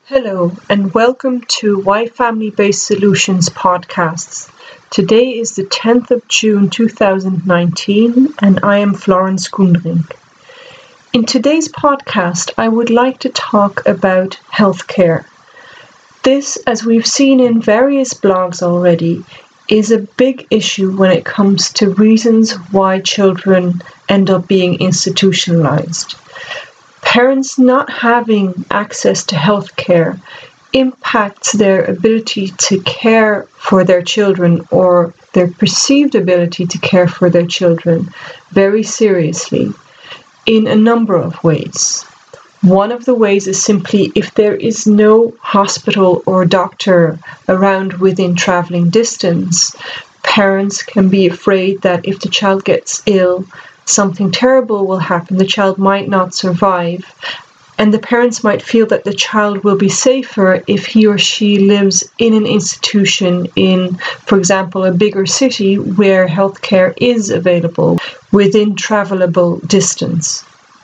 Hello, and welcome to Why Family Based Solutions podcasts. Today is the 10th of June 2019, and I am Florence Gundring. In today's podcast, I would like to talk about healthcare. This, as we've seen in various blogs already, is a big issue when it comes to reasons why children end up being institutionalized. Parents not having access to healthcare impacts their ability to care for their children or their perceived ability to care for their children very seriously in a number of ways. One of the ways is simply if there is no hospital or doctor around within traveling distance, parents can be afraid that if the child gets ill, something terrible will happen, the child might not survive, and the parents might feel that the child will be safer if he or she lives in an institution in, for example, a bigger city where healthcare is available within travelable distance.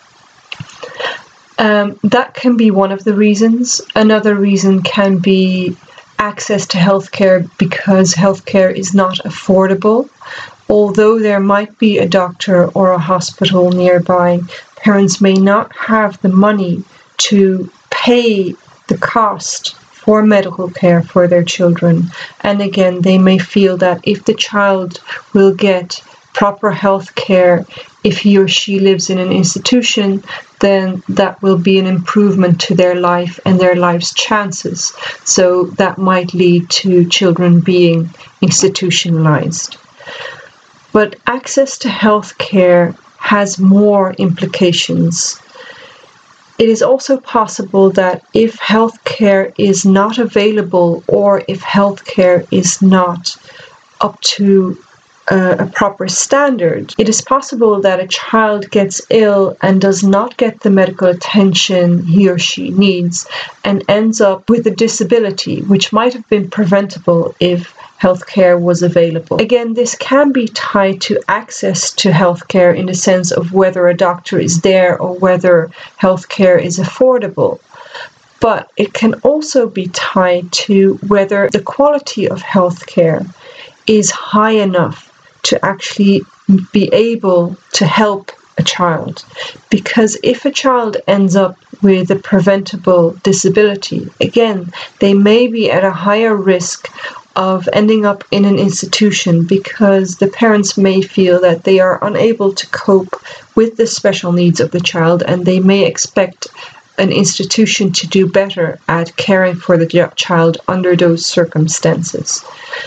That can be one of the reasons. Another reason can be access to healthcare because healthcare is not affordable. Although there might be a doctor or a hospital nearby, parents may not have the money to pay the cost for medical care for their children. And again, they may feel that if the child will get proper health care if he or she lives in an institution, then that will be an improvement to their life and their life's chances. So that might lead to children being institutionalized. But access to healthcare has more implications. It is also possible that if healthcare is not available or if healthcare is not up to a proper standard, it is possible that a child gets ill and does not get the medical attention he or she needs and ends up with a disability which might have been preventable if healthcare was available. Again, this can be tied to access to healthcare in the sense of whether a doctor is there or whether healthcare is affordable. But it can also be tied to whether the quality of healthcare is high enough to actually be able to help a child. Because if a child ends up with a preventable disability, again, they may be at a higher risk of ending up in an institution because the parents may feel that they are unable to cope with the special needs of the child and they may expect an institution to do better at caring for the child under those circumstances.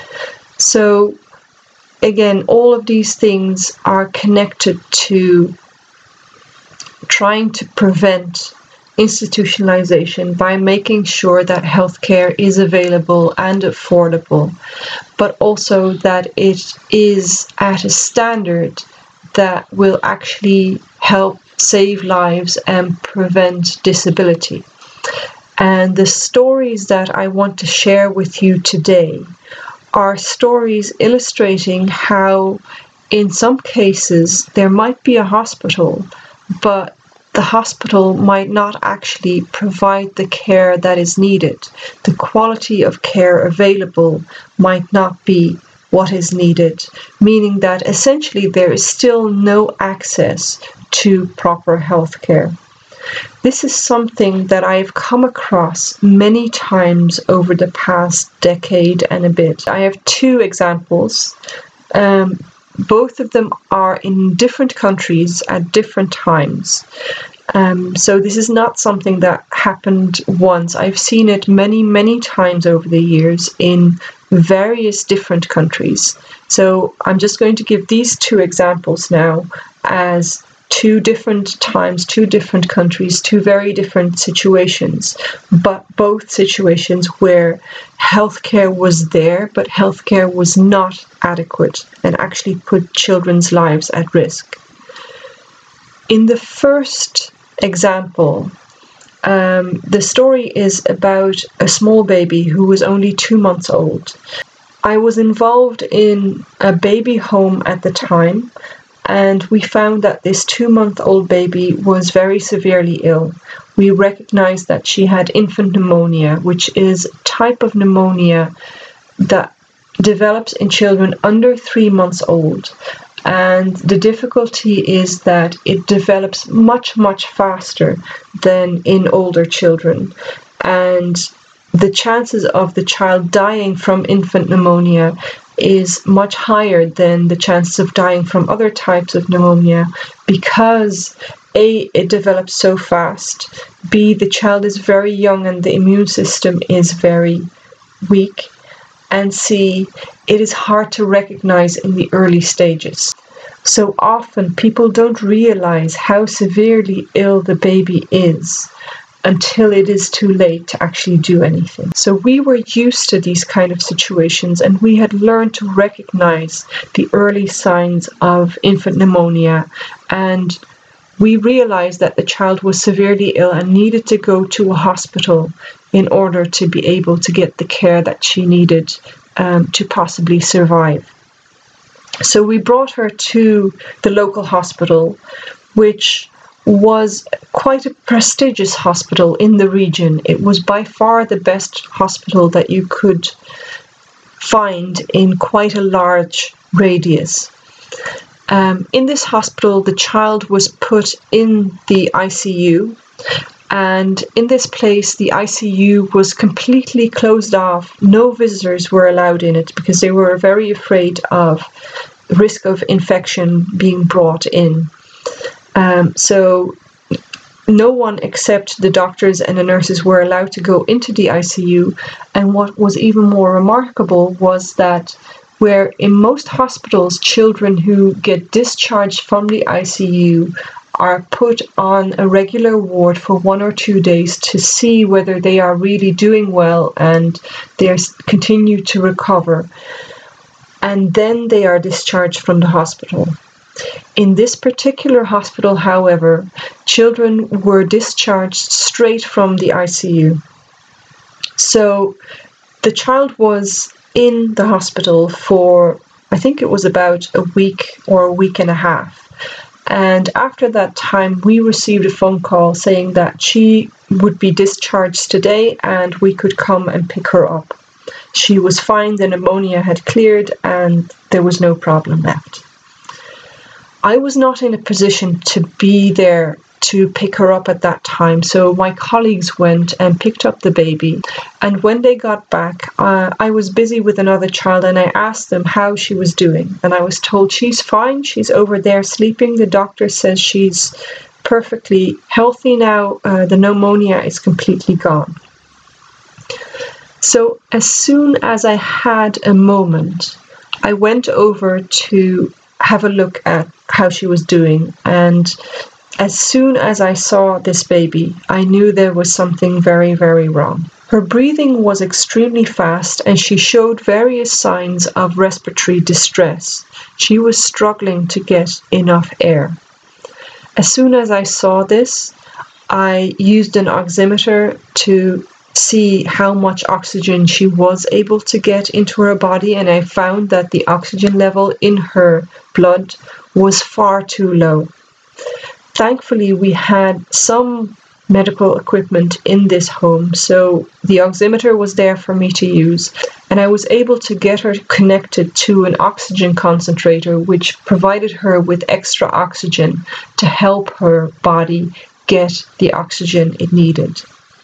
So again, all of these things are connected to trying to prevent institutionalization by making sure that healthcare is available and affordable, but also that it is at a standard that will actually help save lives and prevent disability. And the stories that I want to share with you today are stories illustrating how in some cases there might be a hospital, but the hospital might not actually provide the care that is needed. The quality of care available might not be what is needed, meaning that essentially there is still no access to proper health care. This is something that I've come across many times over the past decade and a bit. I have two examples. Both of them are in different countries at different times. So this is not something that happened once. I've seen it many, many times over the years in various different countries. So I'm just going to give these two examples now as two different times, two different countries, two very different situations, but both situations where healthcare was there, but healthcare was not adequate and actually put children's lives at risk. In the first example, the story is about a small baby who was only 2 months old. I was involved in a baby home at the time, and we found that this 2-month-old baby was very severely ill. We recognized that she had infant pneumonia, which is a type of pneumonia that develops in children under 3 months old. And the difficulty is that it develops much, much faster than in older children. And the chances of the child dying from infant pneumonia is much higher than the chances of dying from other types of pneumonia because A, it develops so fast, B, the child is very young and the immune system is very weak, and C, it is hard to recognize in the early stages. So often people don't realize how severely ill the baby is until it is too late to actually do anything. So we were used to these kind of situations, and we had learned to recognize the early signs of infant pneumonia, and we realized that the child was severely ill and needed to go to a hospital in order to be able to get the care that she needed to possibly survive. So we brought her to the local hospital, which was quite a prestigious hospital in the region. It was by far the best hospital that you could find in quite a large radius. In this hospital, the child was put in the ICU, and in this place, the ICU was completely closed off. No visitors were allowed in it because they were very afraid of risk of infection being brought in. So no one except the doctors and the nurses were allowed to go into the ICU. And what was even more remarkable was that where in most hospitals, children who get discharged from the ICU are put on a regular ward for 1 or 2 days to see whether they are really doing well and they continue to recover. And then they are discharged from the hospital. In this particular hospital, however, children were discharged straight from the ICU. So the child was in the hospital for, I think it was about a week or a week and a half. And after that time, we received a phone call saying that she would be discharged today and we could come and pick her up. She was fine, the pneumonia had cleared, and there was no problem left. I was not in a position to be there to pick her up at that time, so my colleagues went and picked up the baby. And when they got back, I was busy with another child, and I asked them how she was doing. And I was told she's fine, she's over there sleeping. The doctor says she's perfectly healthy now. The pneumonia is completely gone. So as soon as I had a moment, I went over to have a look at how she was doing. And as soon as I saw this baby, I knew there was something very, very wrong. Her breathing was extremely fast and she showed various signs of respiratory distress. She was struggling to get enough air. As soon as I saw this, I used an oximeter to see how much oxygen she was able to get into her body, and I found that the oxygen level in her blood was far too low. Thankfully, we had some medical equipment in this home, so the oximeter was there for me to use, and I was able to get her connected to an oxygen concentrator, which provided her with extra oxygen to help her body get the oxygen it needed.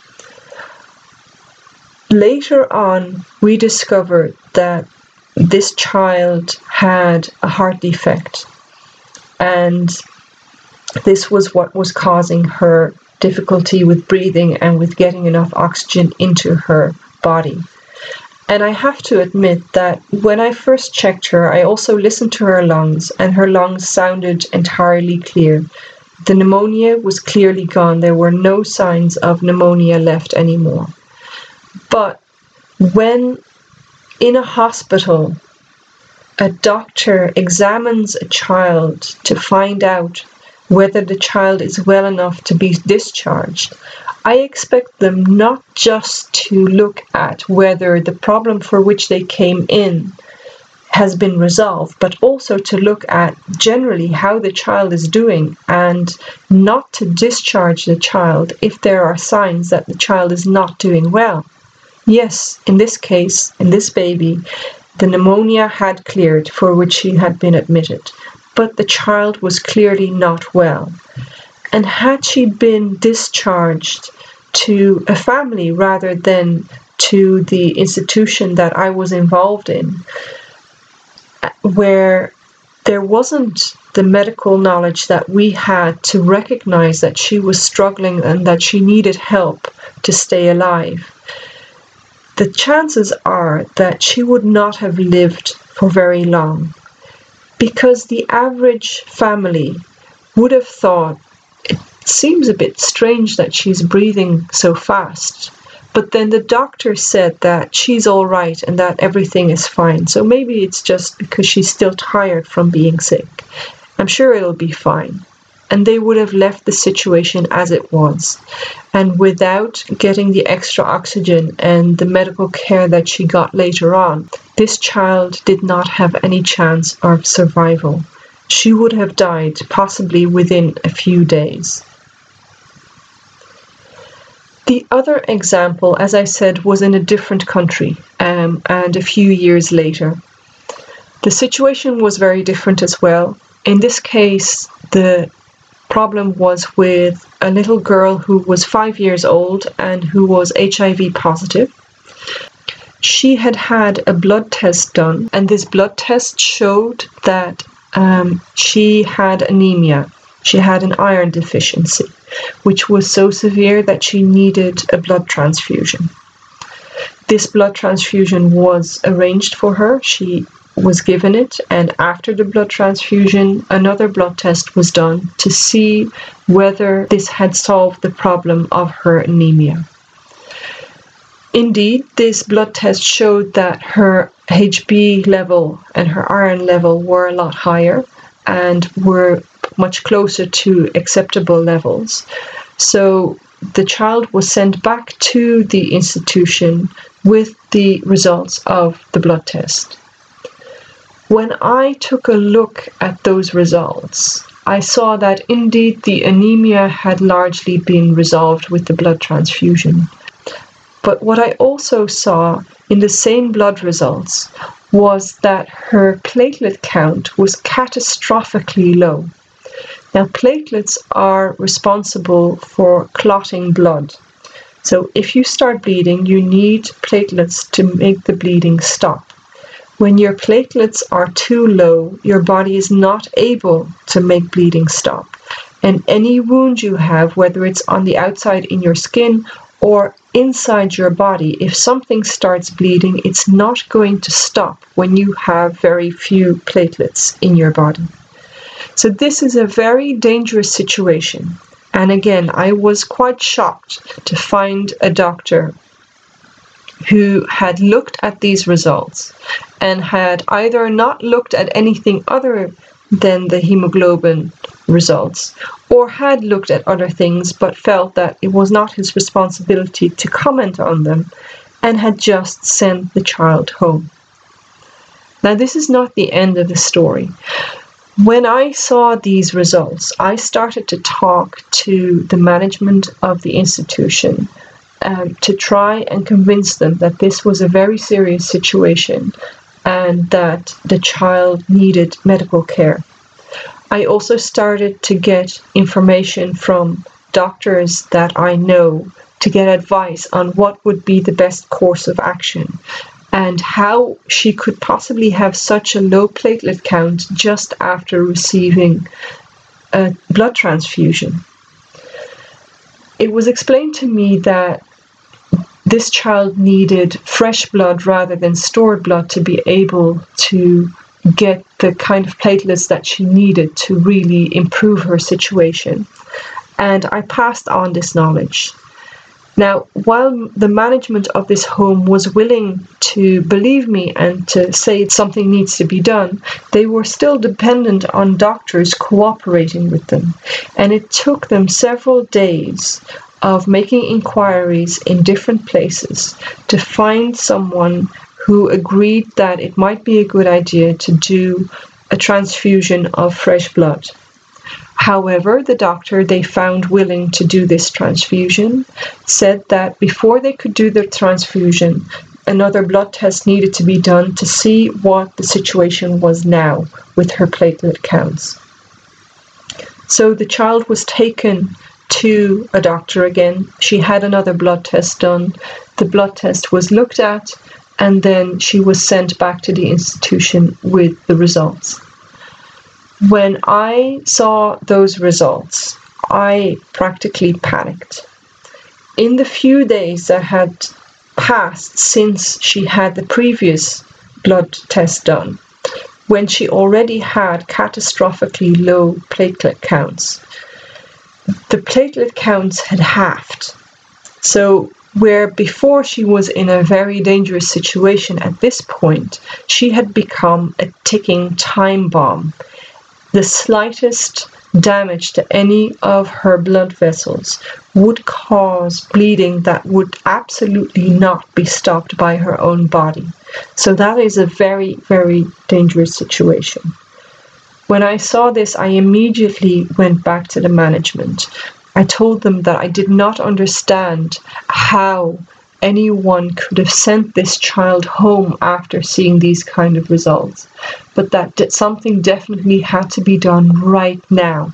Later on, we discovered that this child had a heart defect, and this was what was causing her difficulty with breathing and with getting enough oxygen into her body. And I have to admit that when I first checked her, I also listened to her lungs, and her lungs sounded entirely clear. The pneumonia was clearly gone. There were no signs of pneumonia left anymore. But when in a hospital, a doctor examines a child to find out whether the child is well enough to be discharged, I expect them not just to look at whether the problem for which they came in has been resolved, but also to look at generally how the child is doing and not to discharge the child if there are signs that the child is not doing well. Yes, in this case, in this baby, the pneumonia had cleared for which she had been admitted, but the child was clearly not well. And had she been discharged to a family rather than to the institution that I was involved in, where there wasn't the medical knowledge that we had to recognize that she was struggling and that she needed help to stay alive, the chances are that she would not have lived for very long, because the average family would have thought, it seems a bit strange that she's breathing so fast. But then the doctor said that she's all right and that everything is fine. So maybe it's just because she's still tired from being sick. I'm sure it'll be fine. And they would have left the situation as it was. And without getting the extra oxygen and the medical care that she got later on, this child did not have any chance of survival. She would have died possibly within a few days. The other example, as I said, was in a different country and a few years later. The situation was very different as well. In this case, the problem was with a little girl who was 5 years old and who was HIV positive. She had had a blood test done, and this blood test showed that she had anemia. She had an iron deficiency, which was so severe that she needed a blood transfusion. This blood transfusion was arranged for her. She was given it, and after the blood transfusion, another blood test was done to see whether this had solved the problem of her anemia. Indeed, this blood test showed that her HB level and her iron level were a lot higher and were much closer to acceptable levels. So the child was sent back to the institution with the results of the blood test. When I took a look at those results, I saw that indeed the anemia had largely been resolved with the blood transfusion. But what I also saw in the same blood results was that her platelet count was catastrophically low. Now, platelets are responsible for clotting blood. So if you start bleeding, you need platelets to make the bleeding stop. When your platelets are too low, your body is not able to make bleeding stop. And any wound you have, whether it's on the outside in your skin or inside your body, if something starts bleeding, it's not going to stop when you have very few platelets in your body. So this is a very dangerous situation. And again, I was quite shocked to find a doctor who had looked at these results and had either not looked at anything other than the hemoglobin results, or had looked at other things but felt that it was not his responsibility to comment on them, and had just sent the child home. Now, this is not the end of the story. When I saw these results, I started to talk to the management of the institution to try and convince them that this was a very serious situation and that the child needed medical care. I also started to get information from doctors that I know to get advice on what would be the best course of action and how she could possibly have such a low platelet count just after receiving a blood transfusion. It was explained to me that this child needed fresh blood rather than stored blood to be able to get the kind of platelets that she needed to really improve her situation. And I passed on this knowledge. Now, while the management of this home was willing to believe me and to say something needs to be done, they were still dependent on doctors cooperating with them. And it took them several days of making inquiries in different places to find someone who agreed that it might be a good idea to do a transfusion of fresh blood. However, the doctor they found willing to do this transfusion said that before they could do the transfusion, another blood test needed to be done to see what the situation was now with her platelet counts. So the child was taken to a doctor again. She had another blood test done. The blood test was looked at, and then she was sent back to the institution with the results. When I saw those results, I practically panicked. In the few days that had passed since she had the previous blood test done, when she already had catastrophically low platelet counts, the platelet counts had halved. So where before she was in a very dangerous situation, at this point, she had become a ticking time bomb. The slightest damage to any of her blood vessels would cause bleeding that would absolutely not be stopped by her own body. So that is a very, very dangerous situation. When I saw this, I immediately went back to the management. I told them that I did not understand how anyone could have sent this child home after seeing these kind of results, but that something definitely had to be done right now.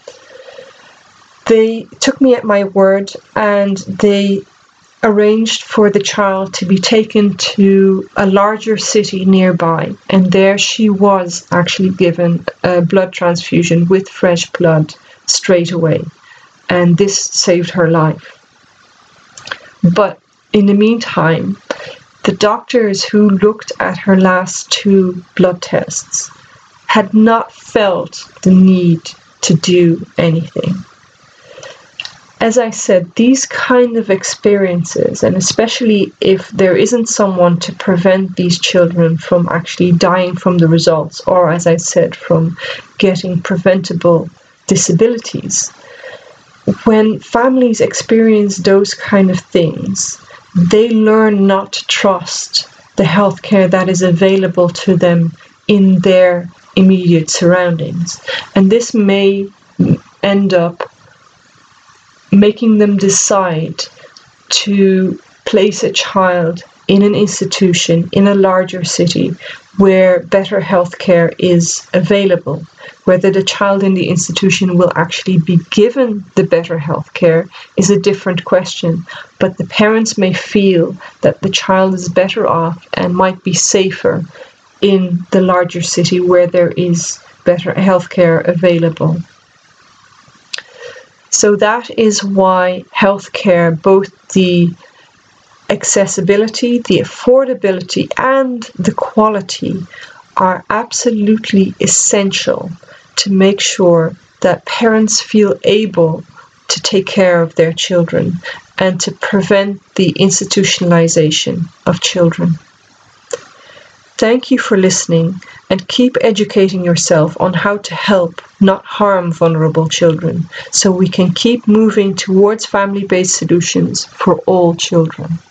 They took me at my word, and they arranged for the child to be taken to a larger city nearby, and there she was actually given a blood transfusion with fresh blood straight away, and this saved her life. But in the meantime, the doctors who looked at her last 2 blood tests had not felt the need to do anything. As I said, these kind of experiences, and especially if there isn't someone to prevent these children from actually dying from the results, or as I said, from getting preventable disabilities, when families experience those kind of things, they learn not to trust the healthcare that is available to them in their immediate surroundings. And this may end up making them decide to place a child in an institution in a larger city where better healthcare is available. Whether the child in the institution will actually be given the better healthcare is a different question, but the parents may feel that the child is better off and might be safer in the larger city where there is better healthcare available. So that is why healthcare, both the accessibility, the affordability, and the quality are absolutely essential to make sure that parents feel able to take care of their children and to prevent the institutionalization of children. Thank you for listening, and keep educating yourself on how to help, not harm vulnerable children, so we can keep moving towards family-based solutions for all children.